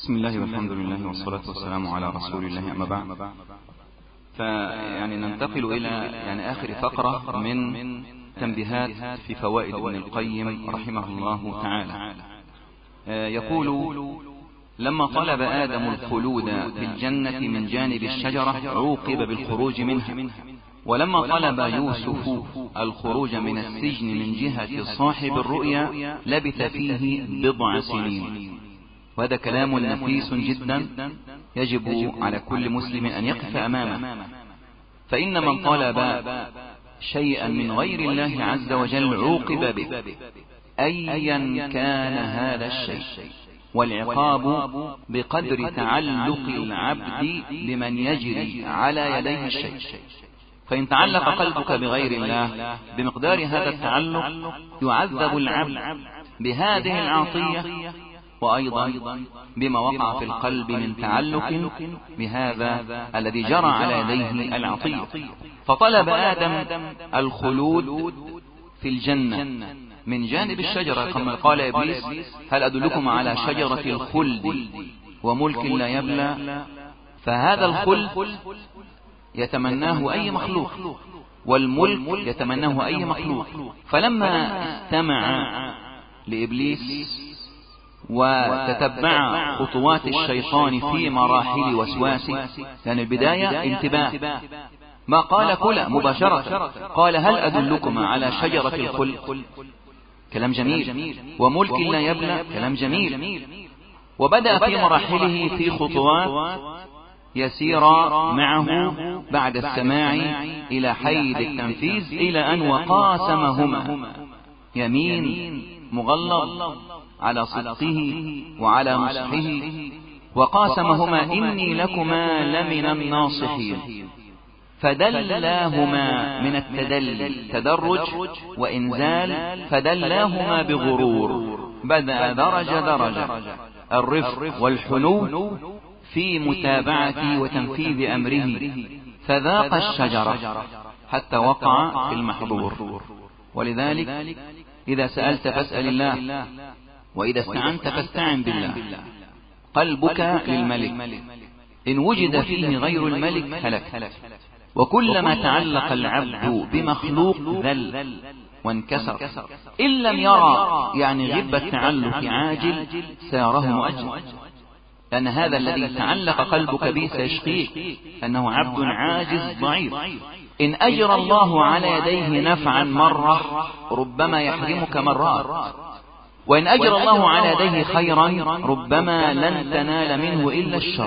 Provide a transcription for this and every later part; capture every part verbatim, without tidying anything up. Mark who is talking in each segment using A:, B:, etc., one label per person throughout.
A: بسم الله والحمد لله والصلاة والسلام على رسول الله، أما بعد. فيعني ننتقل إلى يعني آخر فقرة من تنبيهات في فوائد ابن القيم رحمه الله تعالى. يقول: لما طلب آدم الخلود في الجنة من جانب الشجرة عوقب بالخروج منها، ولما طلب يوسف الخروج من السجن من جهة صاحب الرؤيا لبث فيه بضع سنين. وهذا كلام نفيس جدا يجب على كل مسلم أن يقف أمامه، فإن من طلب شيئا من غير الله عز وجل عوقب به أيا كان هذا الشيء، والعقاب بقدر تعلق العبد بمن يجري على يديه الشيء. فإن تعلق قلبك بغير الله بمقدار هذا التعلق يعذب العبد بهذه العطية، وأيضا بما وقع في القلب من تعلق بهذا الذي جرى على يديه العطية. فطلب آدم الخلود في الجنة من جانب الشجرة، كما قال إبليس: هل أدلكم على شجرة الخلد وملك لا يبلى؟ فهذا الخلد يتمناه أي مخلوق، والملك يتمناه أي مخلوق. فلما استمع لإبليس وتتبع خطوات الشيطان في مراحل وسواسه، لأن البداية انتباه، ما قال كلا مباشرة، قال: هل أدلكم على شجرة الخلد، كلام جميل، وملك لا يبلى، كلام جميل. وبدأ في مراحله في خطوات يسير معه بعد السماع إلى حيز التنفيذ، إلى أن وقاسمهما يمين مغلظ على صدقه وعلى نصحه، وقاسمهما: إني لكما لمن الناصحين. فدلاهما من التدلي تدرج وإنزال، فدلاهما بغرور، بدأ درجة درجة الرفق والحنو في متابعة وتنفيذ أمره، فذاق الشجرة حتى وقع في المحظور. ولذلك إذا سألت فاسأل الله، وإذا استعنت فاستعن بالله. قلبك للملك، إن وجد فيه غير الملك هلك. وكلما تعلق العبد بمخلوق ذل وانكسر، إن لم يرى يعني غب التعلق عاجل ساره مؤجل، لأن هذا الذي تعلق قلبك به سيشقيك، أنه عبد عاجز ضعيف. إن أجرى الله على يديه نفعا مرة ربما يحرمك مرات، وإن أجرى الله على يديه خيرا ربما لن تنال منه إلا الشر.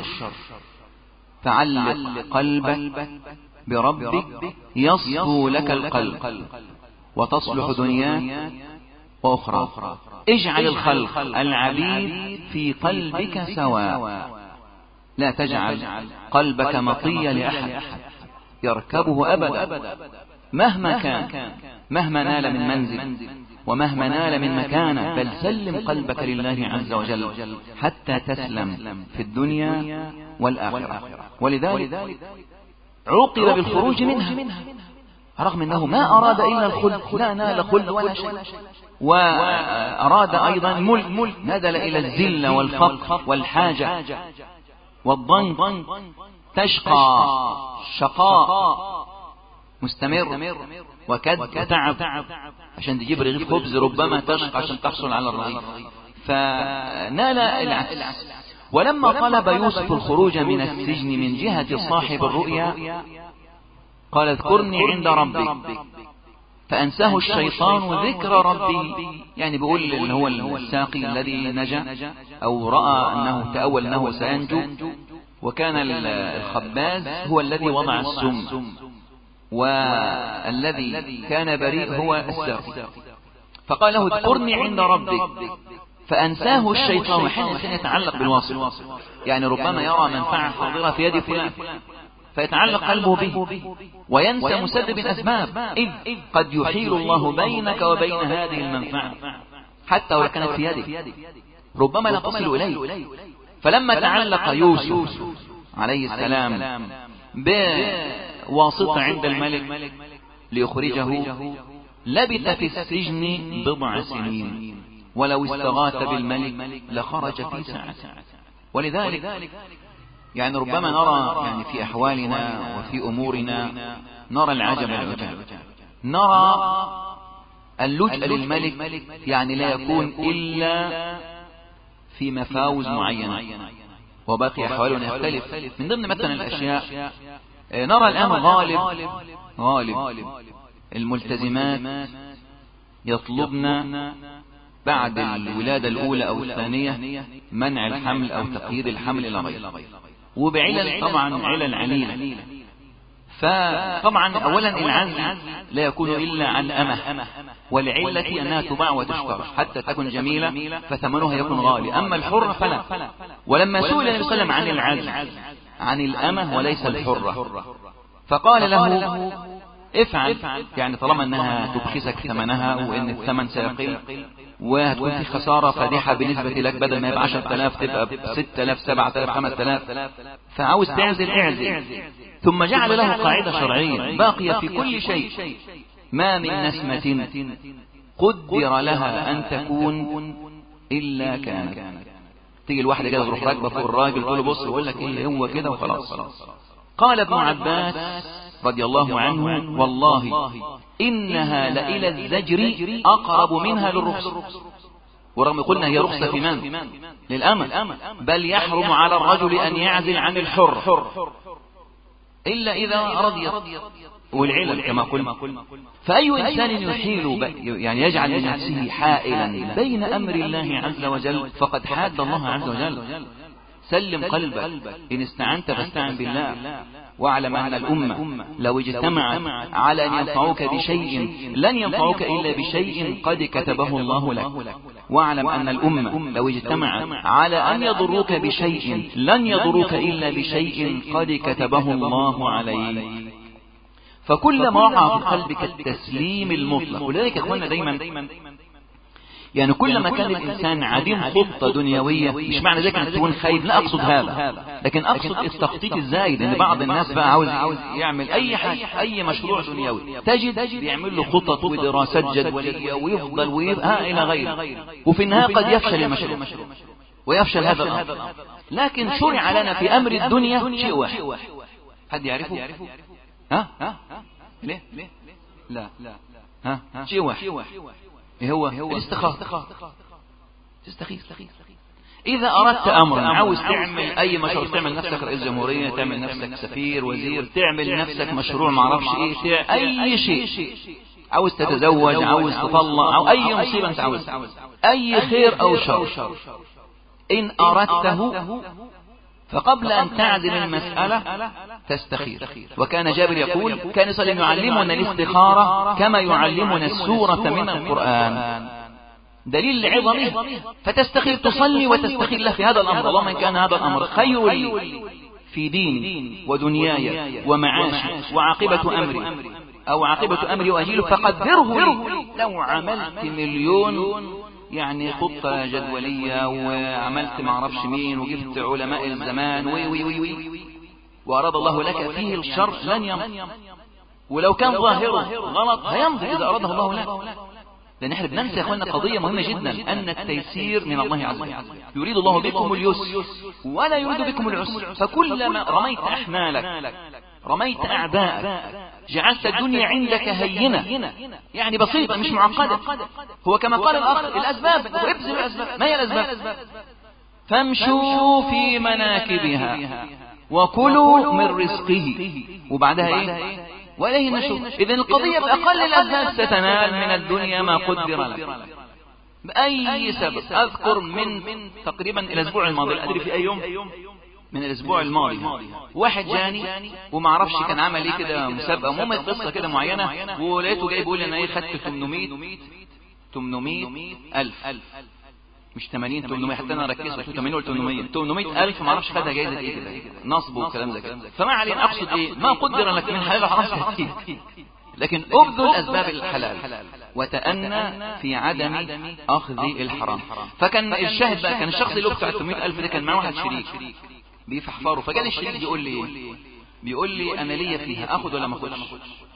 A: فعلق قلبك بربك يصفو لك القلب وتصلح دنياك وأخرى. اجعل الخلق العبيد في قلبك سواء، لا تجعل قلبك مطية لأحد يركبه أبدا، مهما كان، مهما نال من منزل ومهما نال من مكانة، بل سلم قلبك لله عز وجل حتى تسلم في الدنيا والآخرة. ولذلك عوقب بالخروج منها، رغم أنه ما أراد إلا الخلد، لا نال خلد ولا شيء، وأراد أيضا ملك، نزل إلى الذل والفقر والحاجة والضنك، تشقى شقاء مستمر وكد وتعب عشان تجيب رغيف خبز، ربما تشقى عشان تحصل على الرغيف، فنال العكس. ولما طلب يوسف الخروج من السجن من جهة صاحب الرؤيا قال: اذكرني عند ربك، فأنساه الشيطان ذكر ربه. يعني بيقول اللي هو الساقي الذي نجا أو رأى أنه تأول أنه سينجو، وكان الخباز هو الذي وضع السم، والذي كان بريء هو الساقي. فقال له: اذكرني عند ربك، فأنساه الشيطان. وحين الإنسان يتعلق بالواصل، يعني ربما يرى منفعة حاضرة في يد فلان فيتعلق قلبه به وينسى مسبب الأسباب، إذ قد يحيل الله بينك وبين هذه المنفعة حتى ولو كانت في يدك، ربما لا تصل إليه. فلما تعلق يوسف عليه السلام بواسطة عند الملك ليخرجه لبث في السجن بضع سنين، ولو استغاث بالملك لخرج في ساعة. ولذلك يعني ربما نرى يعني في أحوالنا وفي أمورنا نرى العجب العجاب، نرى اللجأ للملك يعني لا يكون إلا في مفاوز معينة، وباقي أحوالنا يختلف. من ضمن مثلا الأشياء نرى الآن غالب غالب الملتزمات يطلبن بعد الولادة الأولى أو الثانية منع الحمل أو تقييد الحمل إلى غيره، وبعلل طبعا علل عليلة. فطبعا أولا العزل لا يكون إلا عن أمه، والعلة أنها تباع وتشترى حتى تكون جميلة فثمنها يكون غالي، أما الحرة فلا. ولما سئل النبي صلى الله عليه وسلم عن العزل عن الأمه وليس الحرة، فقال له افعل، يعني طالما أنها تبخسك ثمنها وإن الثمن سيقل وهتكون في خسارة فادحة بالنسبة لك، بدل ما يبقى عشرة آلاف تبقى ستة آلاف سبعة آلاف خمسة آلاف، فعاوز تعزل اعزل. ثم جعل له قاعدة شرعية باقية في كل شيء: ما من نسمة قدر لها أن تكون إلا كانت. تيجي الواحدة كده تروح راكبة فوق الراجل تقول له بص يقول لك ايه هو كده وخلاص. قال ابن عباس رضي الله عنه: والله إنها لإلى الزجر أقرب منها للرخصة. ورغم قلنا هي رخصة في من؟ للأمة، بل يحرم على الرجل أن يعزل عن الحر إلا إذا رضيت، والعلل كما قلنا. فأي إنسان يحيل يعني يجعل لنفسه حائلا بين أمر الله عز وجل فقد حاد الله عز وجل. سلم قلبك، إن استعنت فاستعن بالله، واعلم أن الأمة لو اجتمعت على أن ينفعوك بشيء لن ينفعوك إلا بشيء قد كتبه الله لك، واعلم أن الأمة لو اجتمعت على أن يضروك بشيء لن يضروك إلا بشيء قد كتبه الله عليك. فكلما وقع في قلبك التسليم المطلق، ولذلك أخوانا دايما يعني كلما كان الإنسان عديم خطة دنيوية، مش معنى ذلك أن تكون خايف، لا أقصد هذا، لكن أقصد التخطيط الزايد. إن بعض الناس بقى عاوز يعمل أي حاجة، أي مشروع دنيوي، تجد بيعمل له خطط ودراسات جدولية ويفضل ويبقى إلى غيره، وفي النهاية قد يفشل المشروع ويفشل هذا الأمر. لكن شرع لنا في أمر الدنيا شيء واحد، حد يعرفه؟ ها؟ ليه؟ لا ها؟ شيء واحد، إيه هو؟ الاستخارة. تستخير. إذا أردت أمرا، عاوز تعمل أي مشروع، تعمل نفسك رئيس جمهورية، تعمل نفسك سفير، وزير، تعمل نفسك مشروع معرفش إيه، أي شيء، عاوز تتزوج، عاوز تطلع، أو أي مصيبة أنت عاوز، أي خير أو شر، إن أردته فقبل أن تعزل المسألة تستخير. وكان جابر يقول: كان صلى الله عليه وسلم يعلمنا الاستخارة كما يعلمنا السورة من القرآن، دليل لعظمه. فتستخير، تصلي وتستخير له في هذا الأمر: اللهم إن كان هذا الأمر خير لي في ديني ودنياي ومعاشي وعاقبة أمري أو عاقبة أمري وأجيله فقدره لي. لو عملت مليون يعني خطة جدولية وعملت معرفش مين وجبت علماء الزمان وي وي وي وي وأراد الله لك فيه الشر لن يمضي، ولو كان ظاهره غلط هيمضي إذا أراده الله لك. لأن احنا بننسى يا أخوانا قضية مهمة جدا، أن التيسير من الله عز وجل. يريد الله بكم اليسر ولا يريد بكم العسر. فكلما رميت أحمالك، رميت أعداءك، جعلت الدنيا عندك هينة يعني بسيطة مش معقدة. هو كما قال الأخ: الأسباب، وابذل الأسباب. ما هي الأسباب؟ فامشوا في مناكبها وكلوا من رزقه، وبعدها إيه؟ وإليه النشور. إذن القضية بأقل الأسباب ستنال من الدنيا ما قدر لك بأي سبب. أذكر من تقريبا الأسبوع الماضي، أدري في أي يوم من الأسبوع الماضي، واحد جاني وما عرفش كان عمل إيه كده مسابقة، مو قصة كده معينة، ولقيته جاي بيقول لي أنا إيه خدت ثمانمائة ألف، مش ثمانين، ثمانمائة، حتى أنا ركزت ثمانين ولا ثمانمائة ثمانمائة ألف، ما عرفش خدها جايزة إيه كده، نصب وكلام زي كده. فما علينا، أقصد إيه؟ ما قدر لك من حلال حرام كثير، لكن أبذل أسباب الحلال وتأنى في عدم أخذ الحرام. فكان الشاهد بقى، كان الشخص اللي بتاع ثمانمائة ألف ده كان معه واحد شريك بيفحفره، فجالي الشريك بيقول لي إيه؟ بيقول لي أنا ليا فيها، أخذ ولا ما أخذش؟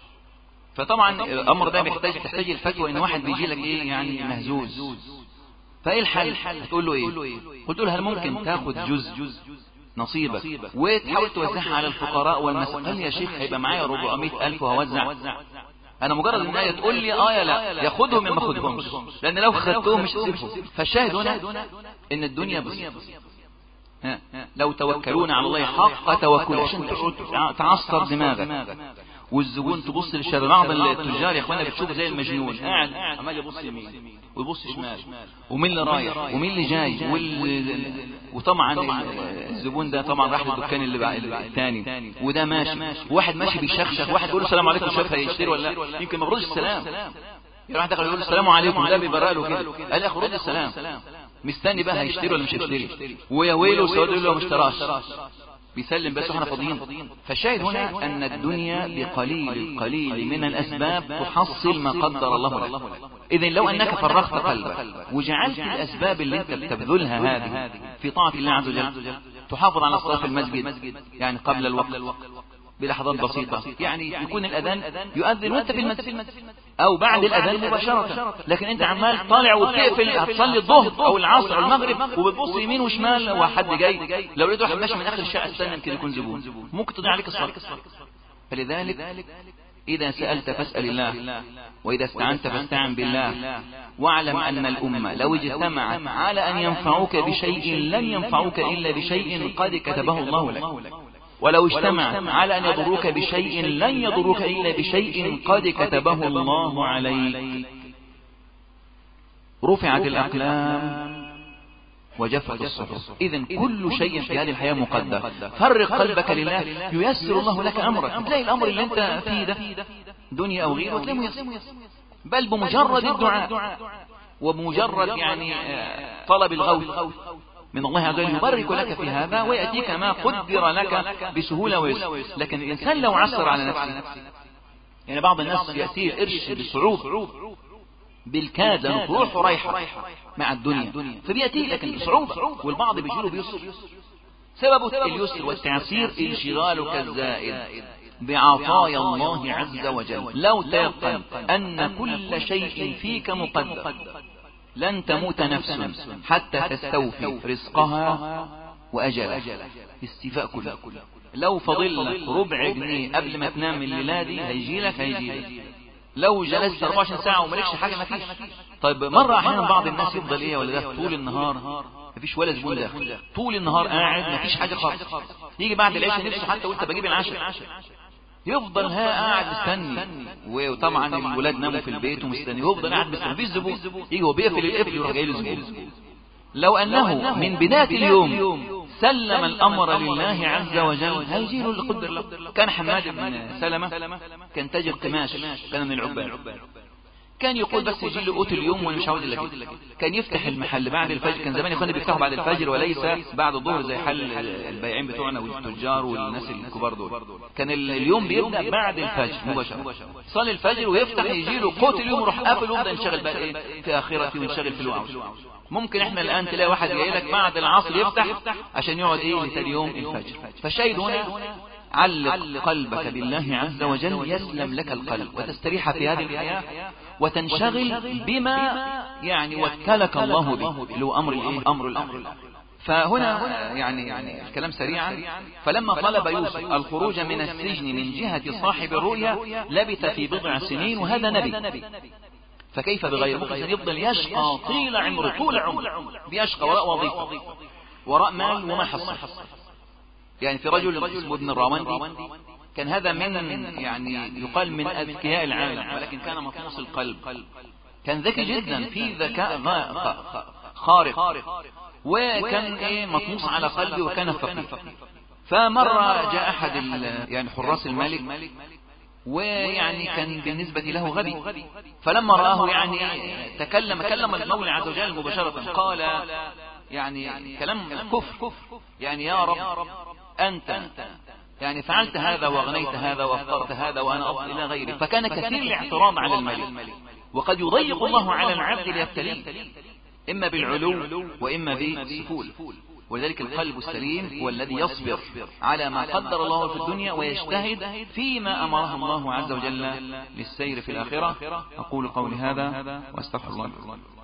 A: فطبعا الأمر ده بيحتاج تحتاج الفتوى، إن واحد بيجي لك إيه يعني مهزوز فايه الحل؟ هتقول له ايه؟ قلت له هل ممكن تاخد جزء نصيبك وتحاول توزعها على الفقراء والمساكين؟ قال لي يا شيخ هيبقى معايا أربعمائة ألف وهوزع. انا مجرد ان هي تقول لي اه يا لا ياخدهم ما اخدهمش، لان لو خدتهم مش هسيبهم. فالشاهد هنا ان الدنيا بسيطة. لو توكلون على الله حق توكل، عشان تعصر دماغك والزبون تبص للشارع. بعض التجار يا اخوانا بتشوف زي المجنون قاعد عمال يبص يمين ويبص شمال، ومين اللي رايح ومين اللي جاي وال... وطبعا الزبون ده طبعا راح للدكان اللي الثاني، وده ماشي، وواحد ماشي بيشخشخ، واحد بيقول له السلام عليكم، شاف هيشتري ولا لا؟ يمكن ما بيردش السلام، يروح دخل يقول السلام عليكم، ده بيبرق له كده. قال يا اخي رد السلام، مستني بقى هيشتري ولا مش هيشتري، ويا ويله سواد يقول له ما اشتراش، بيسلم بس واحنا فاضيين. فالشاهد هنا ان الدنيا بقليل القليل من الاسباب تحصل ما قدر الله لك. اذن لو انك فرغت قلبك وجعلت الاسباب اللي انت بتبذلها هذه في طاعة الله عز وجل، تحافظ على الصلاة في المسجد يعني قبل الوقت بلحظات بسيطة، يعني يكون الأذان يؤذن وانت في المسجد أو بعد الأذان مباشرة، لكن أنت عمال طالع وبتقفل هتصلي الظهر أو العصر أو المغرب وبتبص يمين وشمال وحد جاي، لو لقيت واحد ماشي من آخر الشقة الثانية يمكن يكون زبون، ممكن تضيع عليك الصلاة. فلذلك إذا سألت فاسأل الله، وإذا استعنت فاستعن بالله، واعلم أن الأمة لو اجتمعت على أن ينفعوك بشيء لن ينفعوك إلا بشيء قد كتبه الله لك، ولو اجتمعت على أن يضروك بشيء لن يضروك إلا بشيء قد كتبه الله عليك. رفعت الأقلام وجفت الصحف. إذن كل شيء في هذه الحياة مقدر. فرق قلبك لله ييسر الله لك أمرك. تلاقي الأمر اللي أنت فيه ده دنيا أو غيره وتلاقيه ميسر، بل بمجرد الدعاء وبمجرد يعني طلب الغوث من الله عز وجل يبارك لك في هذا ويأتيك ما قدر لك بسهولة ويسر. لكن الإنسان لو عسر على نفسه، يعني بعض الناس يأتيه القرش بصعوبة بالكاد لأنه روح ورايحة مع الدنيا فبيأتيه لكن بصعوبة، والبعض بيجيله بيسر. سبب اليسر والتعسير انشغالك الزائد بعطايا الله عز وجل. لو تيقن أن كل شيء فيك مقدر، لن تموت نفس حتى تستوفي رزقها وأجلها، استيفاء كله. لو فضل لك ربع جنيه قبل ما تنام الليلة دي هيجي لك هيجي لك. لو جلست أربعة وعشرين ساعة ومالكش حاجة ما فيش. طيب مرة أحيانا بعض الناس يفضل إيه ولا ده طول النهار مفيش ولا زبون داخل، طول النهار قاعد مفيش حاجة خالص، يجي بعد العشاء نفسه حتى وانت بجيب العشاء يفضل ها قاعد مستني، وطبعا الولاد ناموا في البيت ومستني، يفضل قاعد مستني مفيش زبون، يجي هو بيقفل القفل يروح جاي له زبون. لو أنه من بداية اليوم سلم الأمر لله عز وجل هيجي له اللي قدر له. كان حماد بن سلمة كان تاجر قماش، كان من العباد، كان يقول بس يجي له قوت اليوم وانا مش عاوز الا كده. كان يفتح المحل بعد الفجر، كان زمان يكونوا بيفتحوا بعد الفجر وليس بعد الظهر زي حل البياعين بتوعنا والتجار والناس الكبار دول. كان اليوم بيبدا بعد الفجر مباشره، صلي الفجر ويفتح يجي له قوت اليوم ويروح قافل ويبدا ينشغل بقى ايه في اخرته وينشغل في الوعظ. ممكن احنا الان تلاقي واحد جاي لك بعد العصر يفتح عشان يقعد ايه لتاني يوم الفجر. فالشاهد هنا علق قلبك بالله عز وجل يسلم لك القلب وتستريح في هذه الحياة وتنشغل بما يعني وكلك الله به اللي هو أمر الإيه؟ أمر الأمر. فهنا يعني يعني الكلام سريعا. فلما طلب يوسف الخروج من السجن من جهة صاحب الرؤيا لبث في بضع سنين، وهذا نبي، فكيف بغير ممكن يفضل يشقى طيل عمره طول عمره بيشقى وراء وظيفة وراء مال وما حصل. يعني في رجل اسمه ابن الراوندي كان هذا من يعني يقال من أذكياء العالم، ولكن كان مطموس القلب، كان ذكي جدا في ذكاء خارق، وكان ايه مطموس على قلبه وكان فقير. فمرة جاء أحد يعني حراس الملك ويعني كان بالنسبة له غبي، فلما رآه يعني تكلم كلم المولى عز وجل مباشرة، قال يعني كلام كفر، يعني يا رب أنت يعني فعلت هذا وغنيت هذا وافقرت هذا وأنا أفضل إلى غيري. فكان كثير الاعتراض على الملك، وقد يضيق الله على العبد ليبتليه إما بالعلو وإما بالسفول. ولذلك القلب السليم هو الذي يصبر على ما قدر الله في الدنيا ويجتهد فيما أمره الله عز وجل للسير في الآخرة. أقول قولي هذا وأستغفر الله.